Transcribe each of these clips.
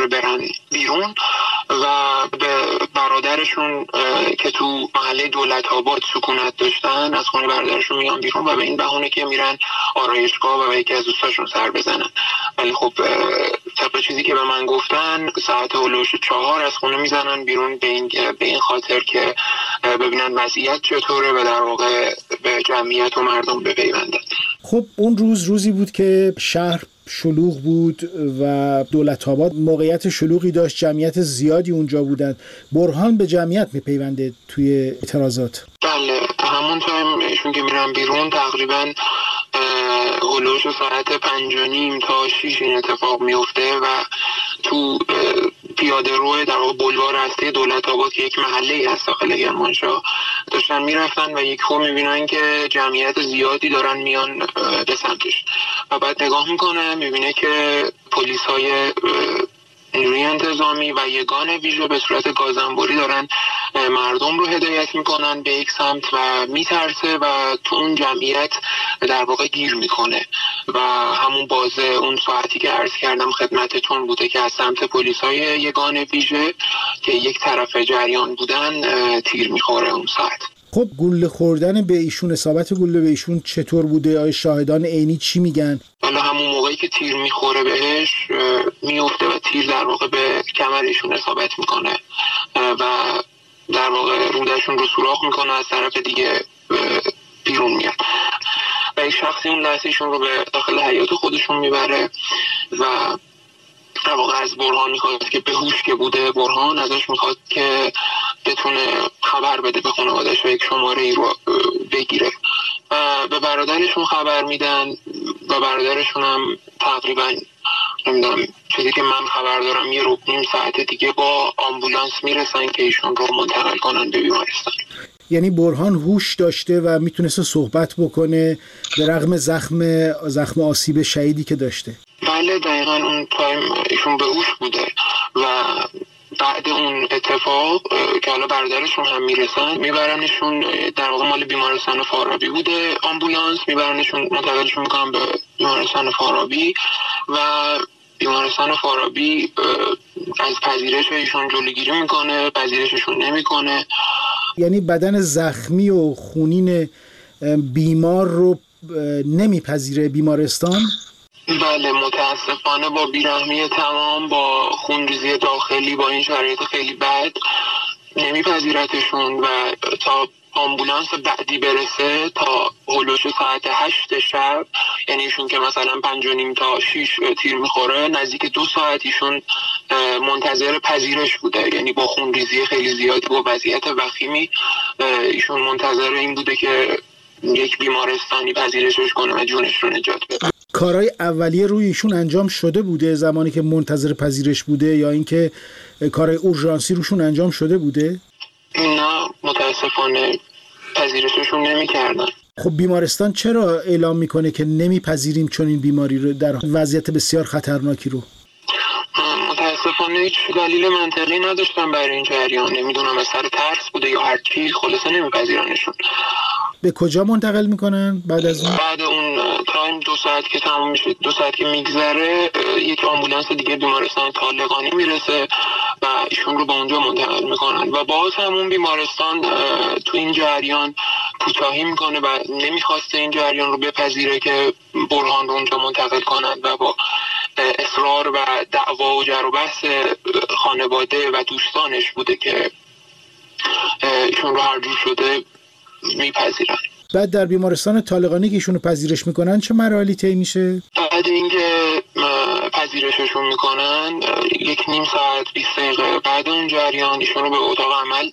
دوره برن بیرون و به برادرشون که تو محله دولت‌آباد سکونت داشتن از خونه برادرشون میان بیرون و به این بهونه که میرن آرایشگاه و به یکی از دوستاشون سر بزنن. ولی خب طبق چیزی که به من گفتن ساعت هلوش 4 از خونه میزنن بیرون به این خاطر که ببینن وضعیت چطوره و در واقع به جمعیت و مردم بپیوندن. خب اون روزی بود که شهر شلوغ بود و دولت‌آباد موقعیت شلوغی داشت، جمعیت زیادی اونجا بودند. برهان به جمعیت میپیونده توی اعتراضات. بله، همون تایم ایشون که میرن بیرون تقریبا هلوش ساعت 5:30 تا 6 این اتفاق میفته و تو پیاده روی در واقع بلوار هسته دولت‌آباد که یک محله‌ای هست داخل کرمانشاه داشتن میرفتن و یکو میبینن که جمعیت زیادی دارن میان به سمتش و بعد نگاه میکنه میبینه که پلیس‌های نیروی انتظامی و یگان ویژه به صورت گازنبوری دارن مردم رو هدایت میکنن به یک سمت و میترسه و تو اون جمعیت در واقع گیر میکنه و همون بازه اون ساعتی که عرض کردم خدمتتون بوده که از سمت پلیس‌های یگان ویژه که یک طرف جریان بودن تیر میخوره اون ساعت. خب گوله خوردن به ایشون، اصابت گوله به ایشون چطور بوده؟ آیا شاهدان عینی چی میگن؟ حالا همون موقعی که تیر میخوره بهش میفته و تیر در واقع به کمر ایشون اصابت میکنه و در واقع رودشون رو سوراخ میکنه، از طرف دیگه بیرون میاد و یک شخصی اون لحظه ایشون رو به داخل حیاط خودشون میبره و در واقع از برهان میخواد که به هوش که بوده برهان ازش میخواد که بتونه خبر بده به خانواده‌اش و یک شماره ای رو بگیره و به برادرشون خبر میدن و برادرشون هم تقریبا نمیدونم چیزی که من خبر دارم یه نیم ساعت دیگه با آمبولانس میرسن که ایشون رو منتقل کنن به بیمارستان. یعنی برهان هوش داشته و میتونسته صحبت بکنه به رغم زخم آسیب شدیدی که داشته؟ بله دقیقاً اون تایم ایشون به هوش بوده و بعد اون اتفاق که حالا برادرشون هم میرسن میبرنشون در واقع مال بیمارستان فارابی بوده آمبولانس، میبرنشون منتقلشون میکنن به بیمارستان فارابی و بیمارستان فارابی از پذیرش ایشون جلوگیری میکنه، پذیرششون نمیکنه. یعنی بدن زخمی و خونین بیمار رو نمیپذیره بیمارستان؟ بله متاسفانه با بیرحمی تمام، با خونریزی داخلی، با این شرایط خیلی بد نمیپذیرتشون و تا آمبولانس بعدی برسه تا هلوش ساعت 8 شب، یعنی ایشون که مثلا 5:30 تا 6 تیر میخوره نزدیک 2 ساعت ایشون منتظر پذیرش بوده، یعنی با خونریزی خیلی زیادی با وضعیت وخیمی ایشون منتظر این بوده که یک بیمارستانی پذیرشش کنه و جونش رو نجات بده. کارهای اولیه روی ایشون انجام شده بوده زمانی که منتظر پذیرش بوده یا اینکه کارهای اورژانسی روشون انجام شده بوده؟ نه متاسفانه پذیرششون نمی‌کردن. خب بیمارستان چرا اعلام میکنه که نمیپذیریم چون این بیماری رو در وضعیت بسیار خطرناکی رو؟ متاسفانه هیچ دلیل منطقی نداشتن برای این جریان، نمیدونم از سر ترس بوده یا هر چی، خلاصه نمیپذیرنشون. به کجا منتقل میکنن بعد از اون؟ بعد اون تایم 2 ساعت که تموم میشه، 2 ساعت که میگذره یک آمبولانس دیگه بیمارستان طالقانی میرسه و ایشون رو به اونجا منتقل میکنن و باز همون بیمارستان تو این جریان کوتاهی میکنه و نمیخواسته این جریان رو بپذیره که برهان رو اونجا منتقل کنن و با اصرار و دعوا و جر و بحث خانواده و دوستانش بوده که ایشون رو هر جور شده میپذیرن. بعد در بیمارستان طالقانی که ایشونو پذیرش میکنن چه مراحلی طی میشه؟ بعد اینکه پذیرششون میکنن 1 نیم ساعت 20 دقیقه بعد اون جریان ایشون رو به اتاق عمل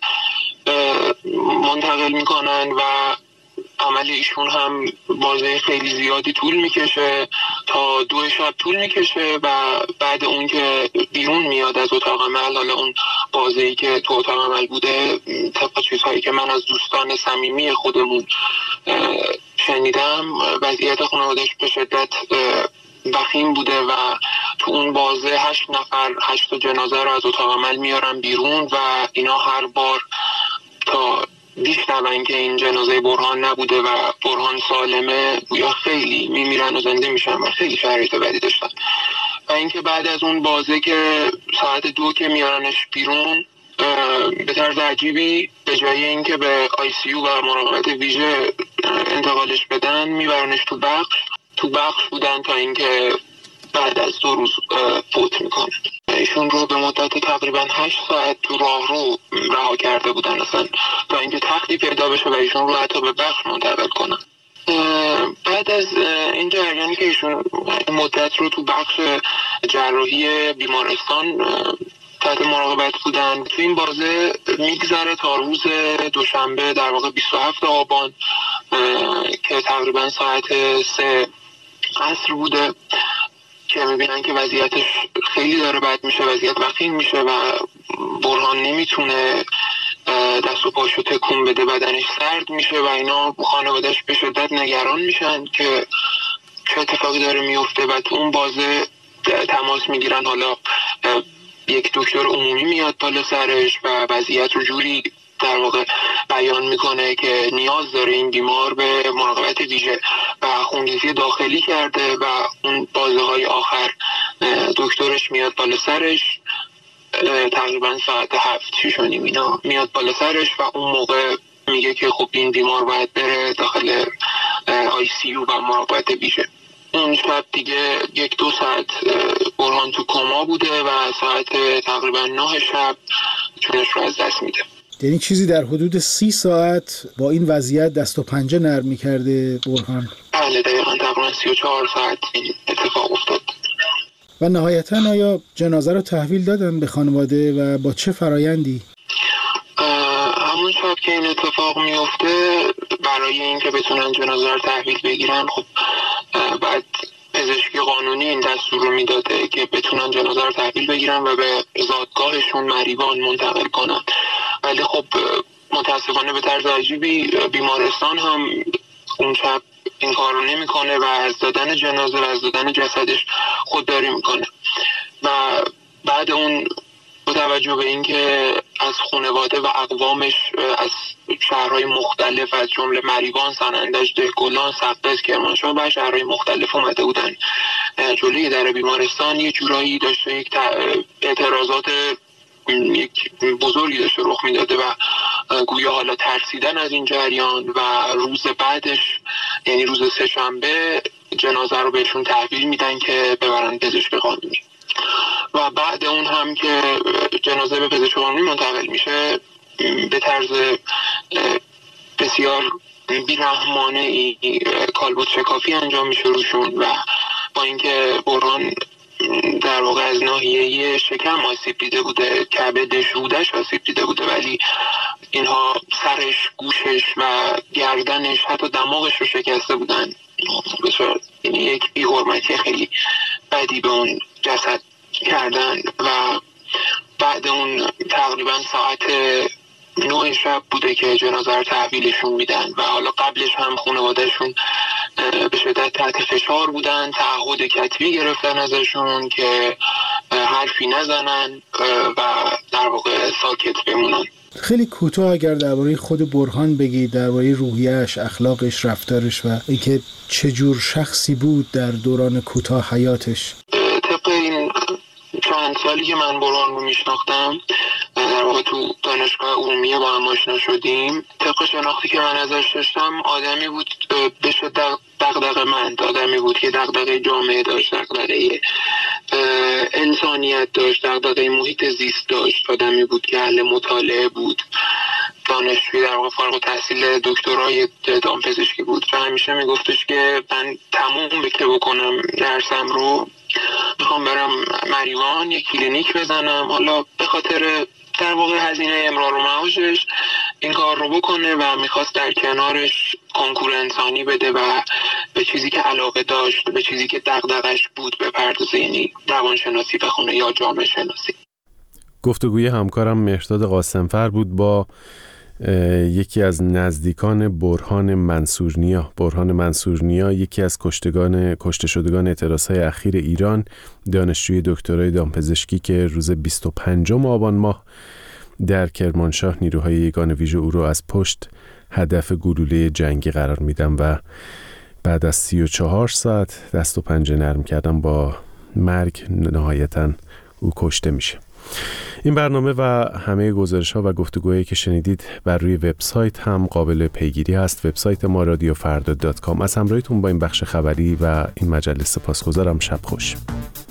منتقل میکنن و عمل ایشون هم بازه خیلی زیادی طول میکشه تا 2 شب طول میکشه و بعد اون که بیرون میاد از اتاق عمل، حالا اون بازه‌ای که تو اتاق عمل بوده طبق چیزهایی که من از دوستان صمیمی خودمون شنیدم وضعیت خانواده‌اش به شدت وخیم بوده و تو اون بازه 8 نفر 8 جنازه رو از اتاق عمل میارن بیرون و اینا هر بار تا بیشترن که این جنازه برهان نبوده و برهان سالمه یا خیلی میمیرن و زنده میشن و خیلی شرایط بدی داشتن و اینکه بعد از اون بازه که ساعت 2 که میارنش بیرون، به طرز عجیبی به جای اینکه به ICU و مراقبت ویژه انتقالش بدن میبرنش تو بخش بودن تا اینکه بعد از 2 روز فوت میکنه. ایشون رو به مدت تقریبا 8 ساعت تو راهرو رها کرده بودن اصلا تا اینکه تختی پیدا بشه و ایشون رو حتی به بخش منتقل کنن. بعد از این جریانی که ایشون مدت رو تو بخش جراحی بیمارستان تحت مراقبت بودن، تو این بازه میگذره تا روز دوشنبه، در واقع 27 آبان که تقریبا ساعت 3 عصر بوده که میبینن که وضعیتش خیلی داره بد میشه، وضعیت وخیم میشه و برهان نمیتونه دست و پاشو تکون بده، بدنش سرد میشه و اینا خانواده‌اش به شدت نگران میشن که چه اتفاقی داره میفته. و تو اون بازه تماس میگیرن، حالا یک دکتر عمومی میاد بالا سرش و وضعیت رو جوری در واقع بیان میکنه که نیاز داره این بیمار به مراقبت ویژه و خونریزی داخلی کرده و اون بازه های آخر دکترش میاد بالا سرش تقریبا ساعت 7-6 اینا میاد بالا سرش و اون موقع میگه که خب این بیمار باید بره داخل ICU و مراقبت ویژه. اون شب دیگه 1-2 ساعت برهان تو کما بوده و ساعت تقریبا 9 شب جونش رو از دست میده. یعنی چیزی در حدود 30 ساعت با این وضعیت دست و پنجه نرم می‌کرده برهان؟ بله دقیقاً تقریبا 34 ساعت این اتفاق افتاد. و نهایتاً آیا جنازه رو تحویل دادن به خانواده و با چه فرایندی؟ همون شب که این اتفاق میفته، برای اینکه بتونن جنازه رو تحویل بگیرن، خب بعد پزشکی قانونی این دستور رو میداده که بتونن جنازه رو تحویل بگیرن و به زادگاهشون مریوان منتقل کنن. ولی خب متاسفانه به طرز عجیبی بیمارستان هم اون شب این کار رو نمیکنه و از دادن جنازه و از دادن جسدش خودداری میکنه. و بعد اون با توجه به اینکه از خانواده و اقوامش از شهرهای مختلف از جمله مریوان، سنندج، دهگلان، سقز، کرمانشاه و شهرهای مختلف اومده بودن جلوی در بیمارستان، یه جورایی داشته یک اعتراضات یک بزرگی داشته رخ میداده و گویا حالا ترسیدن از این جریان و روز بعدش یعنی روز سه‌شنبه جنازه رو بهشون تحویل میدن که ببرن پزشک قانونی. و بعد اون هم که جنازه به پزشک قانونی منتقل میشه به طرز بسیار بی‌رحمانه‌ای کالبد شکافی انجام میشه روشون و با اینکه برهان در واقع از ناحیه شکم آسیب دیده بوده، کبدش، رودش آسیب دیده بوده، ولی اینها سرش، گوشش و گردنش حتی دماغش رو شکسته بودن. بسیار یعنی یک بی‌حرمتی خیلی بدی به اون جسد کردن. و بعد اون تقریبا ساعت 9 شب بوده که جنازه رو تحویلشون میدن و حالا قبلش هم خانوادهشون به شدت تحت فشار بودن، تعهد کتبی گرفتن ازشون که حرفی نزنن و در واقع ساکت بمونن. خیلی کوتاه اگر درباره خود برهان بگی، درباره روحیه‌اش، اخلاقش، رفتارش و اینکه چه جور شخصی بود در دوران کوتاه حیاتش. طبق این چند سالی که من برهان رو میشناختم، در واقع تو دانشگاه عمومی با هم آشنا شدیم، طبق شناختی که من ازش داشتم آدمی بود به شدت دغدغه‌مند، آدمی بود که دغدغه جامعه داشت، دغدغه انسانیت داشت، دغدغه محیط زیست داشت، آدمی بود که اهل مطالعه بود، دانشجوی در واقع فارغ التحصیل دکترای دامپزشکی بود و همیشه میگفتش که من تموم که بکنم درسم رو میخوام برم مریوان یک کلینیک بزنم، حالا به خاطر در واقع هزینه امرار و معاشش این کار رو بکنه و میخواست در کنارش کنکور انسانی بده و به چیزی که علاقه داشت، به چیزی که دغدغش بود بپردازه، یعنی روانشناسی بخونه یا جامعه شناسی. گفتگوی همکارم مهرداد قاسمفر بود با یکی از نزدیکان برهان منصورنیا. برهان منصورنیا یکی از کشته شدگان اعتراضهای اخیر ایران، دانشجوی دکترای دامپزشکی که روز 25 آبان ماه در کرمانشاه نیروهای یگان ویژه او رو از پشت هدف گلوله جنگی قرار میدن و بعد از 34 ساعت دست و پنجه نرم کردن با مرگ نهایتاً او کشته میشه. این برنامه و همه گزارش‌ها و گفتگوهایی که شنیدید بر روی وبسایت هم قابل پیگیری هست. وبسایت ما رادیوفردا.com. از همراهیتون با این بخش خبری و این مجله سپاسگزارم. شب خوش.